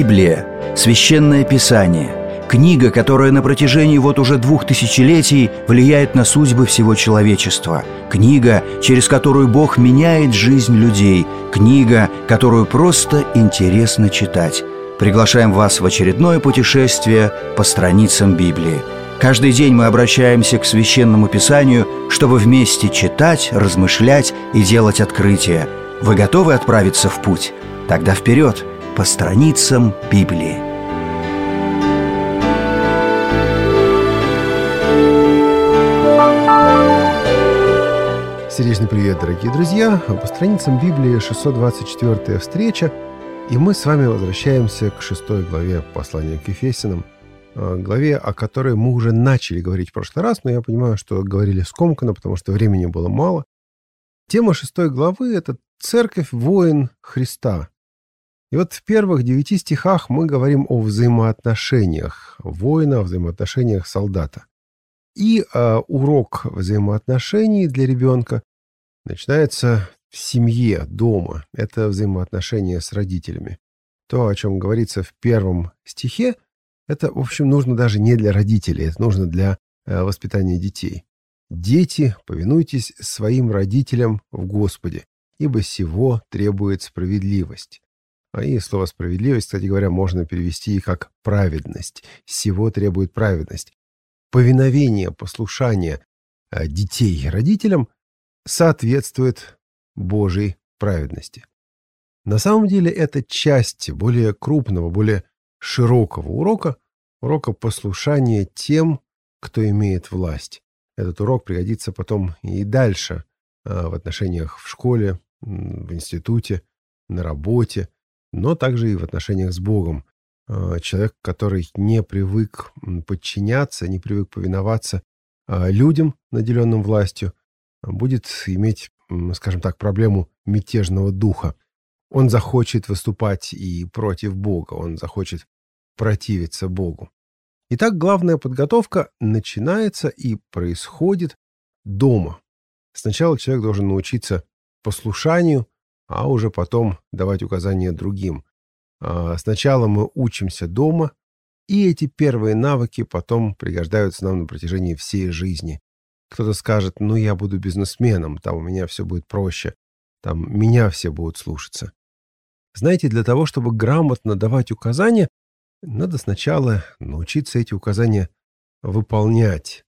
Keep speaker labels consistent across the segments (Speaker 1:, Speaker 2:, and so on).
Speaker 1: Библия – священное писание, книга, которая на протяжении уже 2000 влияет на судьбы всего человечества, книга, через которую Бог меняет жизнь людей, книга, которую просто интересно читать. Приглашаем вас в очередное путешествие по страницам Библии. Каждый день мы обращаемся к Священному Писанию, чтобы вместе читать, размышлять и делать открытия. Вы готовы отправиться в путь? Тогда вперед, по страницам Библии.
Speaker 2: Сердечный привет, дорогие друзья! По страницам Библии 624-я встреча, и мы с вами возвращаемся к 6 главе послания к Ефесянам, главе, о которой мы уже начали говорить в прошлый раз, но я понимаю, что говорили скомканно, потому что времени было мало. Тема 6 главы – это «Церковь, воин Христа». И вот в первых 9 стихах мы говорим о взаимоотношениях воина, о взаимоотношениях солдата. И урок взаимоотношений для ребенка начинается в семье, дома. Это взаимоотношения с родителями. То, о чем говорится в первом стихе, это, в общем, нужно даже не для родителей, это нужно для воспитания детей. «Дети, повинуйтесь своим родителям в Господе, ибо сего требует справедливость». И слово «справедливость», кстати говоря, можно перевести и как «праведность». «Сего требует праведность». Повиновение, послушание детей родителям соответствует Божьей праведности. На самом деле это часть более крупного, более широкого урока послушания тем, кто имеет власть. Этот урок пригодится потом и дальше в отношениях в школе, в институте, на работе, но также и в отношениях с Богом. Человек, который не привык подчиняться, не привык повиноваться людям, наделенным властью, будет иметь, скажем так, проблему мятежного духа. Он захочет выступать и против Бога, он захочет противиться Богу. Итак, главная подготовка начинается и происходит дома. Сначала человек должен научиться послушанию, а уже потом давать указания другим. Сначала мы учимся дома, и эти первые навыки потом пригождаются нам на протяжении всей жизни. Кто-то скажет: я буду бизнесменом, там у меня все будет проще, там меня все будут слушаться. Знаете, для того, чтобы грамотно давать указания, надо сначала научиться эти указания выполнять.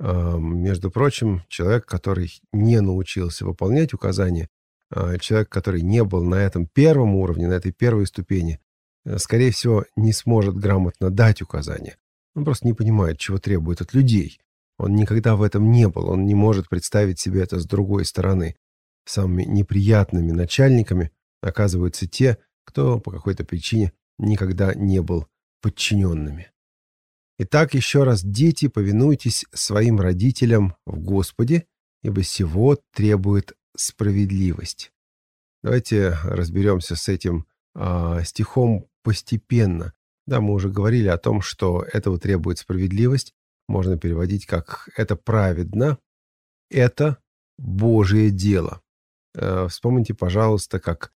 Speaker 2: Между прочим, человек, который не научился выполнять указания, человек, который не был на этом первом уровне, на этой первой ступени, скорее всего, не сможет грамотно дать указания. Он просто не понимает, чего требует от людей. Он никогда в этом не был, он не может представить себе это с другой стороны. Самыми неприятными начальниками оказываются те, кто по какой-то причине никогда не был подчиненными. Итак, еще раз: дети, повинуйтесь своим родителям в Господе, ибо сего требует справедливость. Давайте разберемся с этим стихом постепенно. Да, мы уже говорили о том, что этого требует справедливость. Можно переводить как «это праведно», «это Божие дело». Вспомните, пожалуйста, как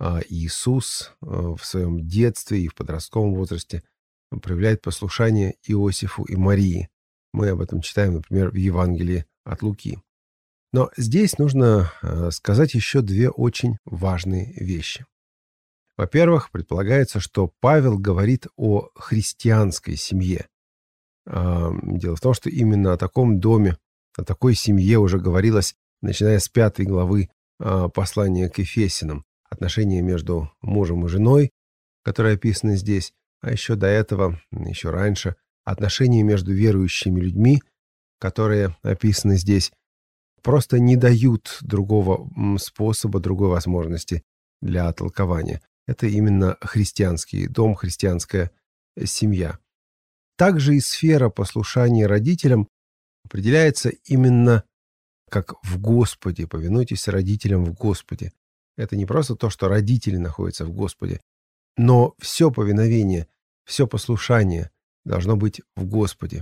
Speaker 2: Иисус в своем детстве и в подростковом возрасте проявляет послушание Иосифу и Марии. Мы об этом читаем, например, в Евангелии от Луки. Но здесь нужно сказать еще две очень важные вещи. Во-первых, предполагается, что Павел говорит о христианской семье. Дело в том, что именно о таком доме, о такой семье уже говорилось, начиная с 5 главы послания к Ефесянам. Отношения между мужем и женой, которые описаны здесь, а еще до этого, еще раньше, отношения между верующими людьми, которые описаны здесь, просто не дают другого способа, другой возможности для толкования. Это именно христианский дом, христианская семья. Также и сфера послушания родителям определяется именно как в Господе. Повинуйтесь родителям в Господе. Это не просто то, что родители находятся в Господе, но все повиновение, все послушание должно быть в Господе.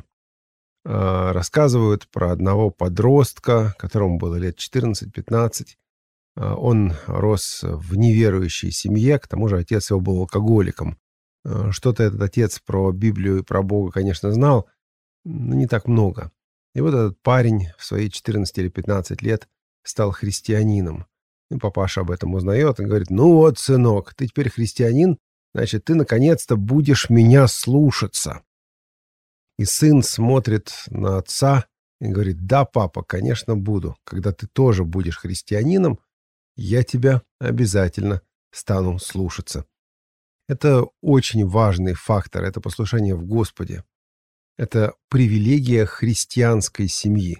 Speaker 2: Рассказывают про одного подростка, которому было лет 14-15. Он рос в неверующей семье, к тому же отец его был алкоголиком. Что-то этот отец про Библию и про Бога, конечно, знал, но не так много. И вот этот парень в свои 14 или 15 лет стал христианином. И папаша об этом узнает и говорит: «Ну вот, сынок, ты теперь христианин, значит, ты наконец-то будешь меня слушаться». И сын смотрит на отца и говорит: «Да, папа, конечно, буду. Когда ты тоже будешь христианином, я тебя обязательно стану слушаться». Это очень важный фактор, это послушание в Господе. Это привилегия христианской семьи.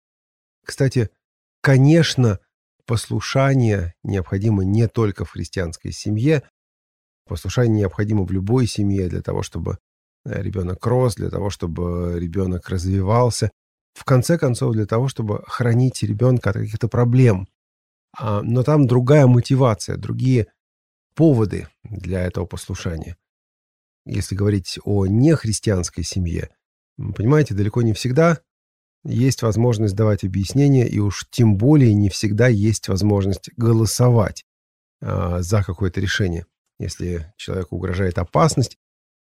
Speaker 2: Кстати, конечно, послушание необходимо не только в христианской семье. Послушание необходимо в любой семье для того, чтобы ребенок рос, для того, чтобы ребенок развивался. В конце концов, для того, чтобы хранить ребенка от каких-то проблем. Но там другая мотивация, другие поводы для этого послушания. Если говорить о нехристианской семье, понимаете, далеко не всегда есть возможность давать объяснения, и уж тем более не всегда есть возможность голосовать за какое-то решение. Если человеку угрожает опасность,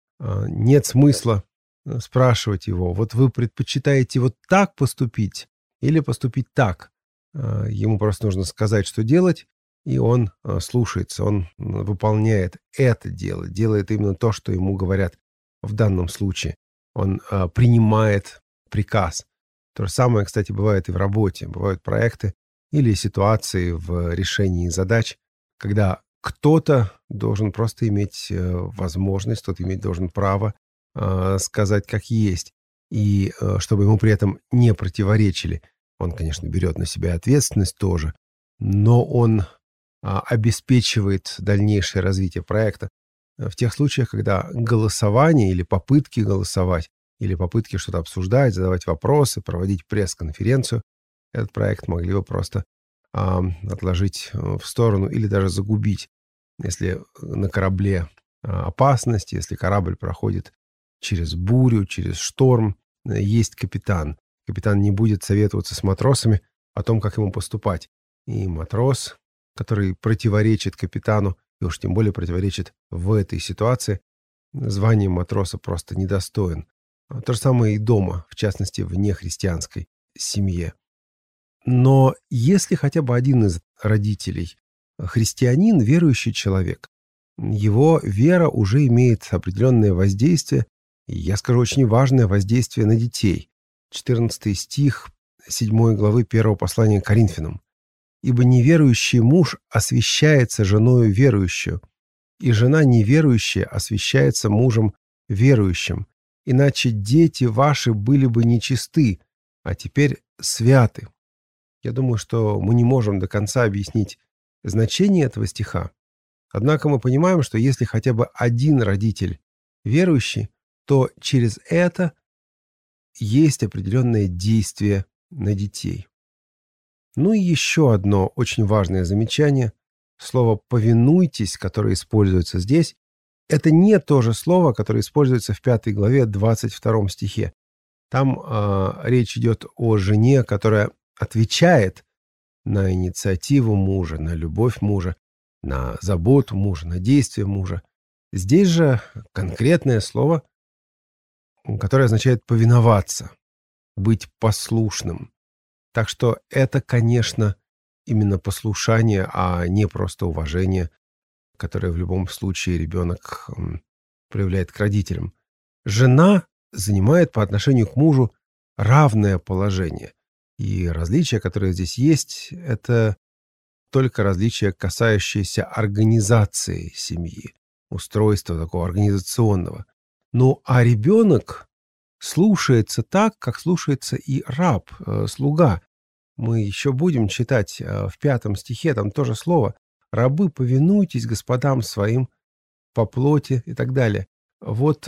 Speaker 2: нет смысла спрашивать его: вот вы предпочитаете вот так поступить или поступить так? Ему просто нужно сказать, что делать, и он слушается, он выполняет это дело, делает именно то, что ему говорят в данном случае. Он принимает приказ. То же самое, кстати, бывает и в работе. Бывают проекты или ситуации в решении задач, когда кто-то должен просто иметь возможность, кто-то иметь должен право сказать как есть, и чтобы ему при этом не противоречили. Он, конечно, берет на себя ответственность тоже, но он обеспечивает дальнейшее развитие проекта. В тех случаях, когда голосование или попытки голосовать, или попытки что-то обсуждать, задавать вопросы, проводить пресс-конференцию, этот проект могли бы просто отложить в сторону или даже загубить. Если на корабле опасность, если корабль проходит через бурю, через шторм, есть капитан. Капитан не будет советоваться с матросами о том, как ему поступать. И матрос, который противоречит капитану, и уж тем более противоречит в этой ситуации, звание матроса просто недостоин. То же самое и дома, в частности, в нехристианской семье. Но если хотя бы один из родителей христианин, верующий человек, его вера уже имеет определенное воздействие, и, я скажу, очень важное воздействие на детей. 14 стих 7 главы 1 послания к Коринфянам. «Ибо неверующий муж освящается женою верующую, и жена неверующая освящается мужем верующим. Иначе дети ваши были бы нечисты, а теперь святы». Я думаю, что мы не можем до конца объяснить значение этого стиха. Однако мы понимаем, что если хотя бы один родитель верующий, то через это есть определенное действие на детей. Ну и еще одно очень важное замечание. Слово «повинуйтесь», которое используется здесь, это не то же слово, которое используется в 5 главе 22 стихе. Там речь идет о жене, которая отвечает на инициативу мужа, на любовь мужа, на заботу мужа, на действия мужа. Здесь же конкретное слово, которое означает повиноваться, быть послушным. Так что это, конечно, именно послушание, а не просто уважение, которое в любом случае ребенок проявляет к родителям. Жена занимает по отношению к мужу равное положение. И различия, которые здесь есть, это только различия, касающиеся организации семьи, устройства такого организационного. Ну, а ребенок слушается так, как слушается и раб, слуга. Мы еще будем читать в 5 стихе, там тоже слово: «Рабы, повинуйтесь господам своим по плоти» и так далее. Вот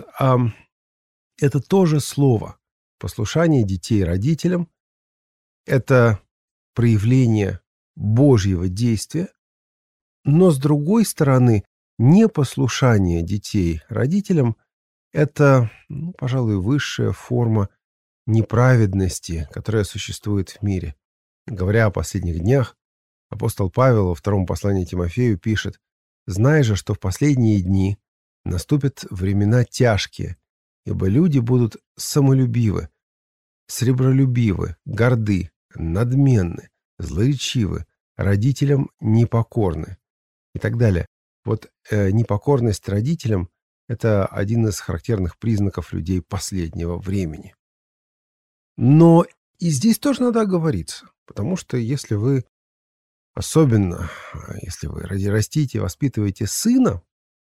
Speaker 2: это тоже слово. Послушание детей родителям – это проявление Божьего действия, но, с другой стороны, непослушание детей родителям – это, пожалуй, высшая форма неправедности, которая существует в мире. Говоря о последних днях, апостол Павел во 2 послании Тимофею пишет: «Знай же, что в последние дни Наступят времена тяжкие, ибо люди будут самолюбивы, сребролюбивы, горды, надменны, злоречивы, родителям непокорны и так далее. Вот непокорность родителям – это один из характерных признаков людей последнего времени. Но и здесь тоже надо оговориться, потому что если вы, особенно если вы растите, воспитываете сына,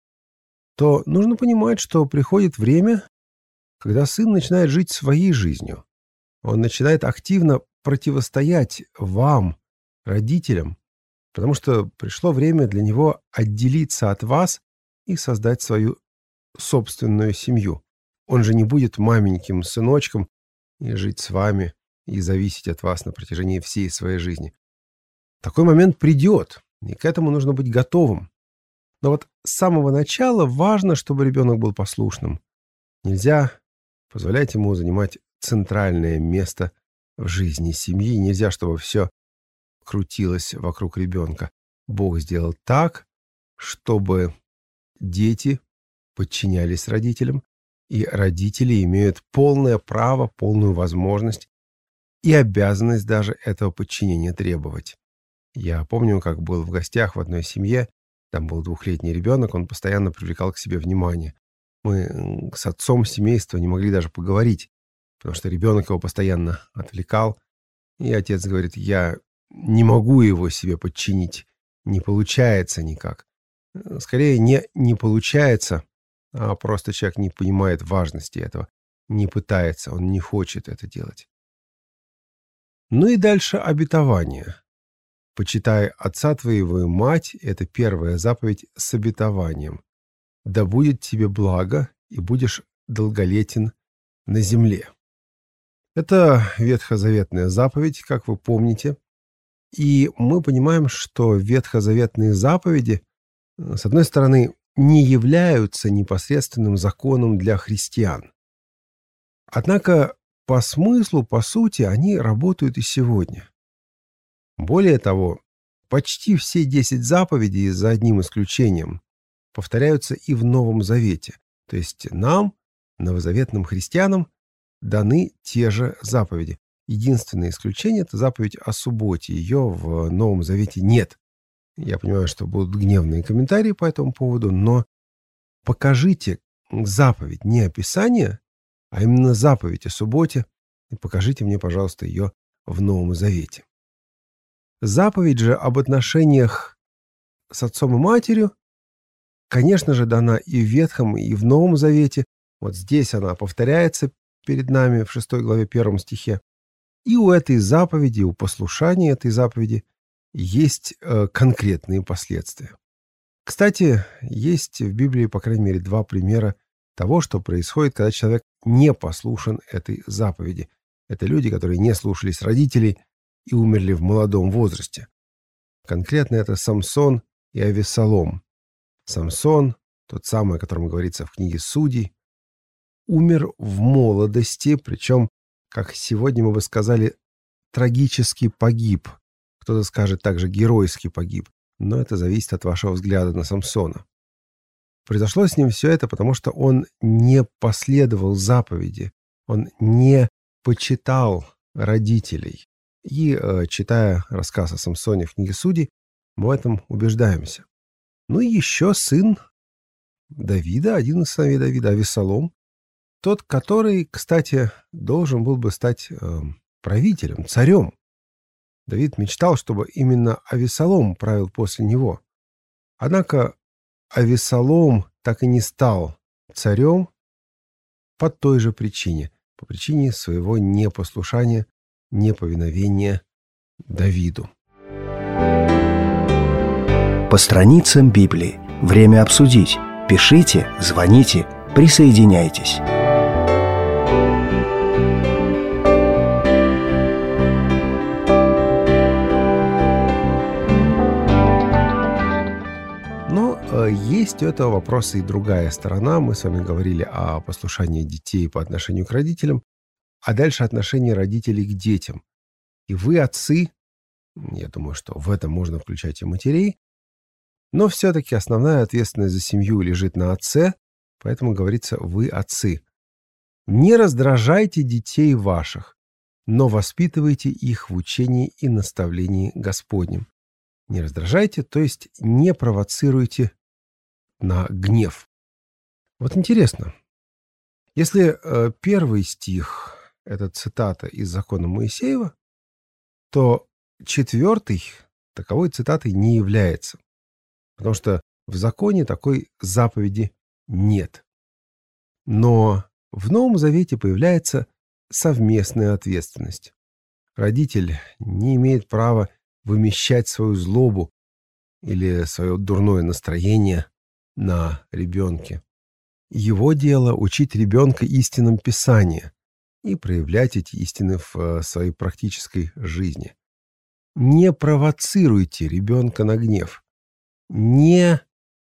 Speaker 2: то нужно понимать, что приходит время, когда сын начинает жить своей жизнью. Он начинает активно противостоять вам, родителям, потому что пришло время для него отделиться от вас и создать свою собственную семью. Он же не будет маменьким сыночком и жить с вами и зависеть от вас на протяжении всей своей жизни. Такой момент придет, и к этому нужно быть готовым. Но вот с самого начала важно, чтобы ребенок был послушным. Нельзя позволять ему занимать центральное место в жизни семьи. Нельзя, чтобы все крутилось вокруг ребенка. Бог сделал так, чтобы дети подчинялись родителям, и родители имеют полное право, полную возможность и обязанность даже этого подчинения требовать. Я помню, как был в гостях в одной семье, там был 2-летний ребенок, он постоянно привлекал к себе внимание. Мы с отцом семейства не могли даже поговорить, потому что ребенок его постоянно отвлекал. И отец говорит: я не могу его себе подчинить, не получается никак. Скорее, не получается, а просто человек не понимает важности этого, не пытается, он не хочет это делать. Ну и дальше обетование. «Почитай отца твоего и мать» — это первая заповедь с обетованием. «Да будет тебе благо, и будешь долголетен на земле». Это ветхозаветная заповедь, как вы помните. И мы понимаем, что ветхозаветные заповеди, с одной стороны, не являются непосредственным законом для христиан. Однако по смыслу, по сути, они работают и сегодня. Более того, почти все 10 заповедей, за одним исключением, повторяются и в Новом Завете. То есть нам, новозаветным христианам, даны те же заповеди. Единственное исключение – это заповедь о субботе. Ее в Новом Завете нет. Я понимаю, что будут гневные комментарии по этому поводу, но покажите заповедь, не описание, а именно заповедь о субботе, и покажите мне, пожалуйста, ее в Новом Завете. Заповедь же об отношениях с отцом и матерью, конечно же, дана и в Ветхом, и в Новом Завете. Вот здесь она повторяется перед нами в 6 главе 1 стихе. И у этой заповеди, у послушания этой заповеди есть конкретные последствия. Кстати, есть в Библии, по крайней мере, 2 примера того, что происходит, когда человек не послушен этой заповеди. Это люди, которые не слушались родителей и умерли в молодом возрасте. Конкретно это Самсон и Авессалом. Самсон, тот самый, о котором говорится в книге Судей, умер в молодости, причем, как сегодня мы бы сказали, трагически погиб. Кто-то скажет также геройски погиб, но это зависит от вашего взгляда на Самсона. Произошло с ним все это, потому что он не последовал заповеди, он не почитал родителей. И, читая рассказ о Самсоне в книге Судей, мы в этом убеждаемся. Ну и еще сын Давида, один из сыновей Давида, Авессалом, тот, который, кстати, должен был бы стать правителем, царем. Давид мечтал, чтобы именно Авессалом правил после него. Однако Авессалом так и не стал царем по той же причине, по причине своего непослушания, неповиновения Давиду.
Speaker 1: По страницам Библии. Время обсудить. Пишите, звоните, присоединяйтесь.
Speaker 2: Есть у этого вопроса и другая сторона. Мы с вами говорили о послушании детей по отношению к родителям, а дальше отношение родителей к детям. И вы, отцы, я думаю, что в это можно включать и матерей, но все-таки основная ответственность за семью лежит на отце, Поэтому говорится «вы, отцы». Не раздражайте детей ваших, но воспитывайте их в учении и наставлении Господнем. Не раздражайте, то есть не провоцируйте на гнев. Вот интересно, если первый стих – это цитата из закона Моисеева, то четвертый таковой цитатой не является, потому что в законе такой заповеди нет. Но в Новом Завете появляется совместная ответственность. Родитель не имеет права вымещать свою злобу или свое дурное настроение на ребенке. Его дело учить ребенка истинам Писания и проявлять эти истины в своей практической жизни. Не провоцируйте ребенка на гнев. Не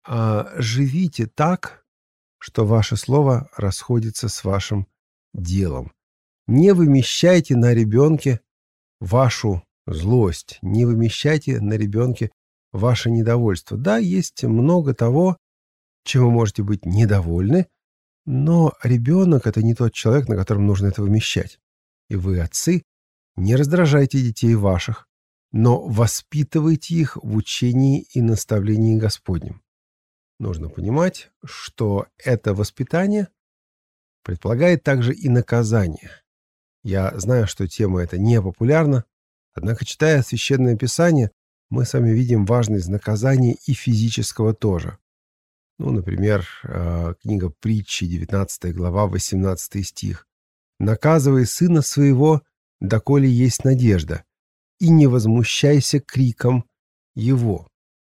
Speaker 2: живите так, что ваше слово расходится с вашим делом. Не вымещайте на ребенке вашу злость, не вымещайте на ребенке ваше недовольство. Да, есть много того, чем вы можете быть недовольны, но ребенок – это не тот человек, на котором нужно это вымещать. И вы, отцы, не раздражайте детей ваших, но воспитывайте их в учении и наставлении Господнем. Нужно понимать, что это воспитание предполагает также и наказание. Я знаю, что тема эта не популярна, однако, читая Священное Писание, мы с вами видим важность наказания и физического тоже. Например, книга Притчи, 19 глава, 18 стих. «Наказывай сына своего, доколе есть надежда, и не возмущайся криком его».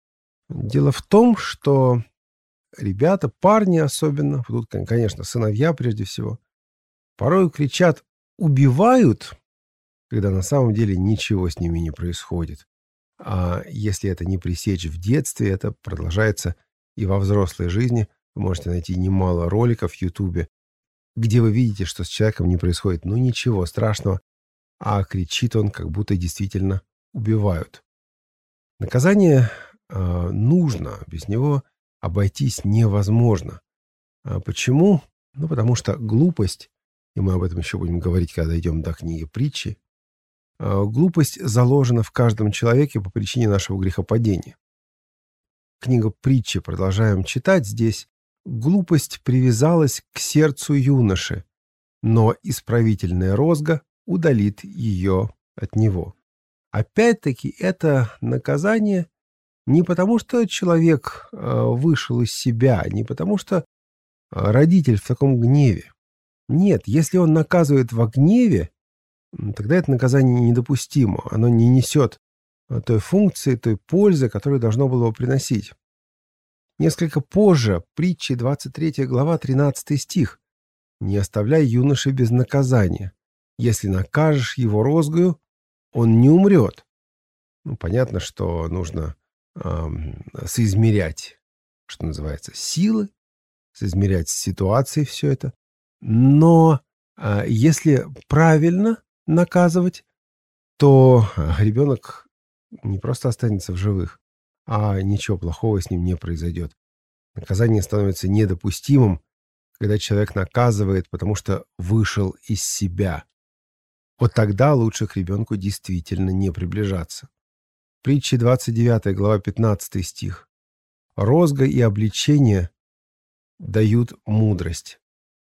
Speaker 2: Дело в том, что ребята, парни особенно, тут, конечно, сыновья прежде всего, порой кричат «убивают», когда на самом деле ничего с ними не происходит. А если это не пресечь в детстве, это продолжается и во взрослой жизни. Вы можете найти немало роликов в Ютубе, где вы видите, что с человеком не происходит ничего страшного, а кричит он, как будто действительно убивают. Наказание нужно, без него обойтись невозможно. Почему? Потому что глупость, и мы об этом еще будем говорить, когда дойдем до книги Притчи, глупость заложена в каждом человеке по причине нашего грехопадения. Книга Притчи, продолжаем читать здесь. «Глупость привязалась к сердцу юноши, но исправительная розга удалит ее от него». Опять-таки, это наказание не потому, что человек вышел из себя, не потому, что родитель в таком гневе. Нет, если он наказывает во гневе, тогда это наказание недопустимо. Оно не несет той функции, той пользы, которую должно было бы приносить. Несколько позже, Притчи, 23 глава, 13 стих. «Не оставляй юноши без наказания. Если накажешь его розгою, он не умрет». Понятно, что нужно соизмерять, что называется, силы, соизмерять ситуации все это. Но если правильно наказывать, то ребенок не просто останется в живых, а ничего плохого с ним не произойдет. Наказание становится недопустимым, когда человек наказывает, потому что вышел из себя. Вот тогда лучше к ребенку действительно не приближаться. Притчи, 29 глава, 15 стих. «Розга и обличение дают мудрость,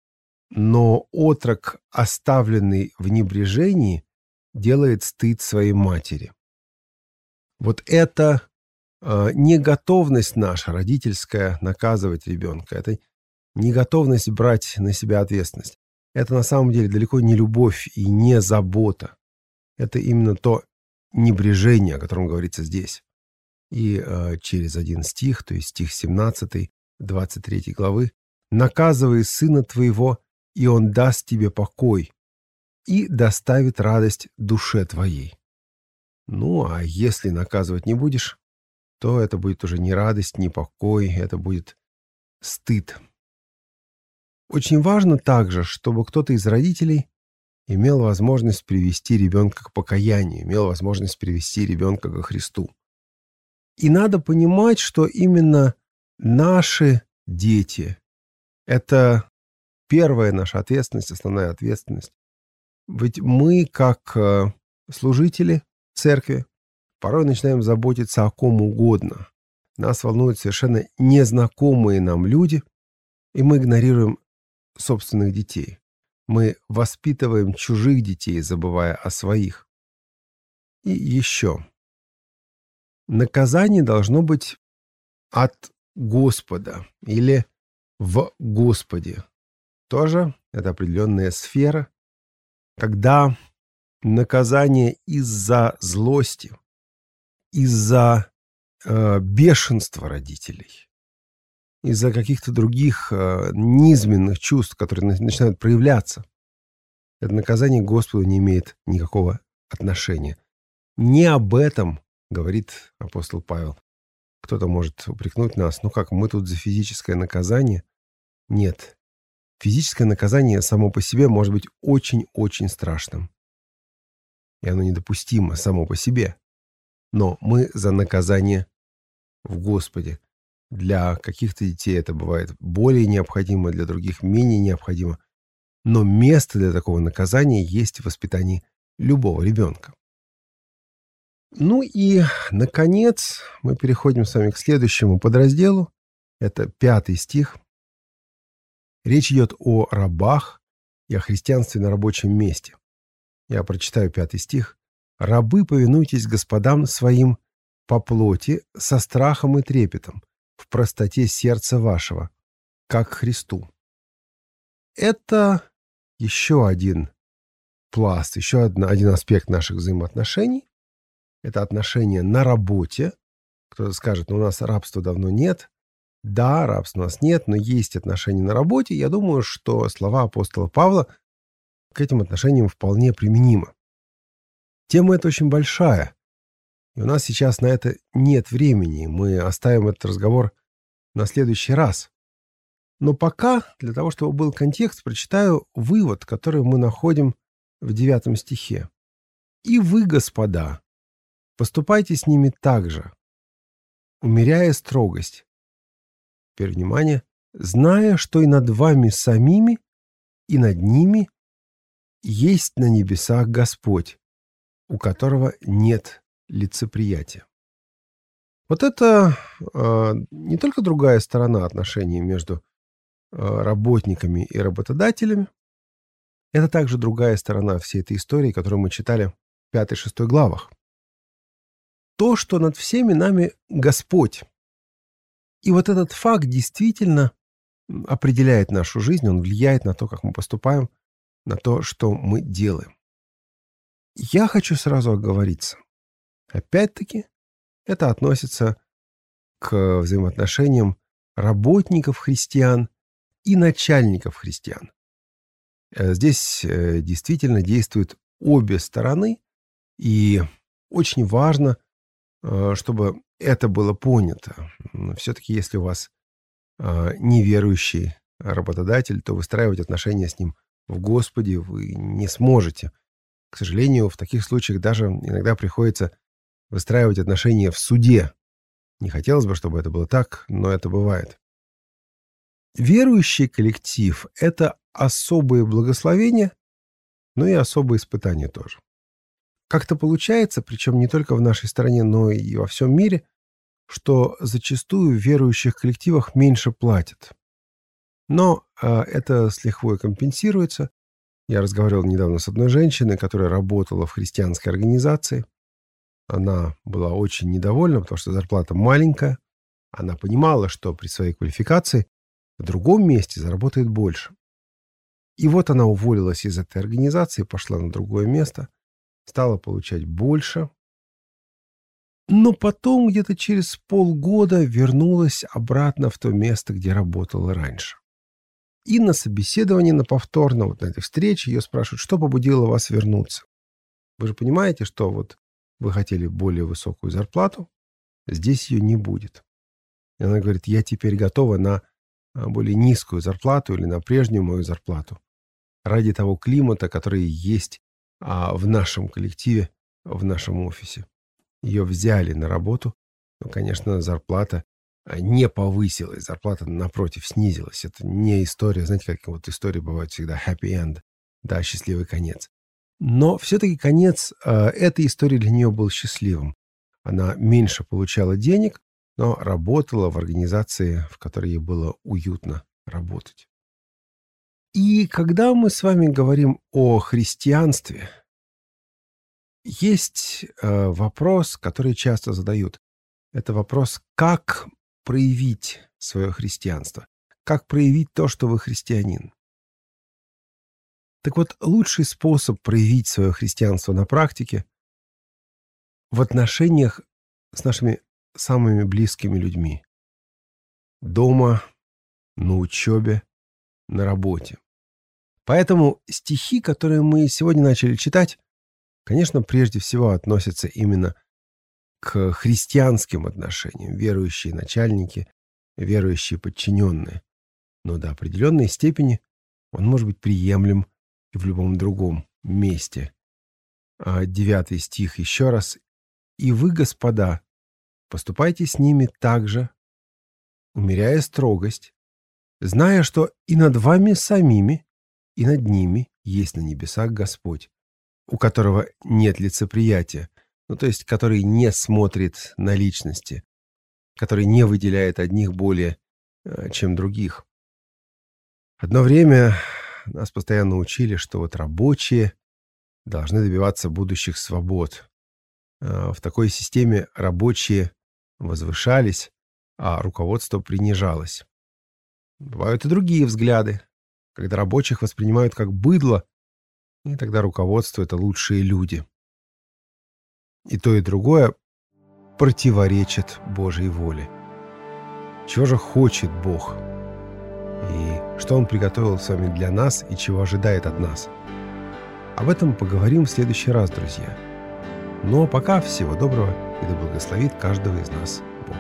Speaker 2: но отрок, оставленный в небрежении, делает стыд своей матери». Вот это неготовность наша, родительская, наказывать ребенка, это неготовность брать на себя ответственность. Это на самом деле далеко не любовь и не забота. Это именно то небрежение, о котором говорится здесь. И через один стих, то есть стих 17, 23 главы, «Наказывай сына твоего, и он даст тебе покой, и доставит радость душе твоей». А если наказывать не будешь, то это будет уже не радость, не покой, это будет стыд. Очень важно также, чтобы кто-то из родителей имел возможность привести ребенка к покаянию, имел возможность привести ребенка ко Христу. И надо понимать, что именно наши дети Это первая наша ответственность, основная ответственность. Ведь мы, как служители церкви, порой начинаем заботиться о ком угодно. Нас волнуют совершенно незнакомые нам люди, и мы игнорируем собственных детей. Мы воспитываем чужих детей, забывая о своих. И еще. Наказание должно быть от Господа или в Господе. Тоже это определенная сфера, когда наказание из-за злости, из-за бешенства родителей, из-за каких-то других низменных чувств, которые начинают проявляться, это наказание к Господу не имеет никакого отношения. Не об этом говорит апостол Павел. Кто-то может упрекнуть нас, ну как, мы тут за физическое наказание? Нет. Физическое наказание само по себе может быть очень-очень страшным. И оно недопустимо само по себе. Но мы за наказание в Господе. Для каких-то детей это бывает более необходимо, для других менее необходимо. Но место для такого наказания есть в воспитании любого ребенка. Ну и, наконец, мы переходим с вами к следующему подразделу. Это 5 стих. Речь идет о рабах и о христианстве на рабочем месте. Я прочитаю 5 стих. «Рабы, повинуйтесь господам своим по плоти, со страхом и трепетом, в простоте сердца вашего, как Христу». Это еще один пласт, еще один аспект наших взаимоотношений. Это отношения на работе. Кто-то скажет, ну у нас рабства давно нет. Да, рабства у нас нет, но есть отношения на работе. Я думаю, что слова апостола Павла к этим отношениям вполне применимы. Тема эта очень большая, и у нас сейчас на это нет времени. Мы оставим этот разговор на следующий раз. Но пока, для того, чтобы был контекст, прочитаю вывод, который мы находим в 9 стихе. «И вы, господа, поступайте с ними так же, умеряя строгость». Теперь внимание. «Зная, что и над вами самими, и над ними есть на небесах Господь, у которого нет лицеприятия». Вот это не только другая сторона отношений между работниками и работодателями, это также другая сторона всей этой истории, которую мы читали в 5-6 главах. То, что над всеми нами Господь. И вот этот факт действительно определяет нашу жизнь, он влияет на то, как мы поступаем, на то, что мы делаем. Я хочу сразу оговориться. Опять-таки, это относится к взаимоотношениям работников христиан и начальников христиан. Здесь действительно действуют обе стороны, и очень важно, чтобы это было понято. Все-таки, если у вас неверующий работодатель, то выстраивать отношения с ним в Господе вы не сможете. К сожалению, в таких случаях даже иногда приходится выстраивать отношения в суде. Не хотелось бы, чтобы это было так, но это бывает. Верующий коллектив – это особые благословения, но и особые испытания тоже. Как-то получается, причем не только в нашей стране, но и во всем мире, что зачастую в верующих коллективах меньше платят. Но это с лихвой компенсируется. Я разговаривал недавно с одной женщиной, которая работала в христианской организации. Она была очень недовольна, потому что зарплата маленькая. Она понимала, что при своей квалификации в другом месте заработает больше. И вот она уволилась из этой организации, пошла на другое место, стала получать больше. Но потом где-то через полгода вернулась обратно в то место, где работала раньше. И на собеседовании, на повторном, вот на этой встрече ее спрашивают, что побудило вас вернуться. Вы же понимаете, что вот вы хотели более высокую зарплату, здесь ее не будет. И она говорит, я теперь готова на более низкую зарплату или на прежнюю мою зарплату ради того климата, который есть в нашем коллективе, в нашем офисе. Ее взяли на работу, но, конечно, зарплата не повысилась, зарплата, напротив, снизилась. Это не история, знаете, как вот истории бывают всегда happy end, да, счастливый конец. Но все-таки конец этой истории для нее был счастливым. Она меньше получала денег, но работала в организации, в которой ей было уютно работать. И когда мы с вами говорим о христианстве, есть вопрос, который часто задают. Это вопрос, как проявить свое христианство, как проявить то, что вы христианин. Так вот, лучший способ проявить свое христианство на практике в отношениях с нашими самыми близкими людьми. Дома, на учебе, на работе. Поэтому стихи, которые мы сегодня начали читать, конечно, прежде всего относятся именно к христианским отношениям, верующие начальники, верующие подчиненные. Но до определенной степени он может быть приемлем и в любом другом месте. 9 стих еще раз. «И вы, господа, поступайте с ними так же, умеряя строгость, зная, что и над вами самими, и над ними есть на небесах Господь, у которого нет лицеприятия, то есть который не смотрит на личности, который не выделяет одних более, чем других». Одно время нас постоянно учили, что вот рабочие должны добиваться будущих свобод. В такой системе рабочие возвышались, а руководство принижалось. Бывают и другие взгляды, когда рабочих воспринимают как быдло, и тогда руководство — это лучшие люди. И то, и другое противоречит Божьей воле. Чего же хочет Бог? И что Он приготовил с вами для нас и чего ожидает от нас? Об этом поговорим в следующий раз, друзья. Ну а пока всего доброго, и да благословит каждого из нас Бог.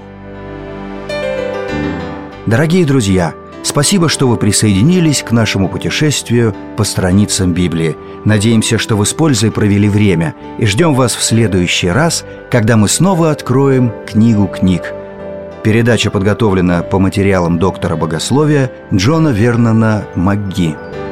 Speaker 1: Дорогие друзья, спасибо, что вы присоединились к нашему путешествию по страницам Библии. Надеемся, что вы с пользой провели время, и ждем вас в следующий раз, когда мы снова откроем книгу книг. Передача подготовлена по материалам доктора богословия Джона Вернона МакГи.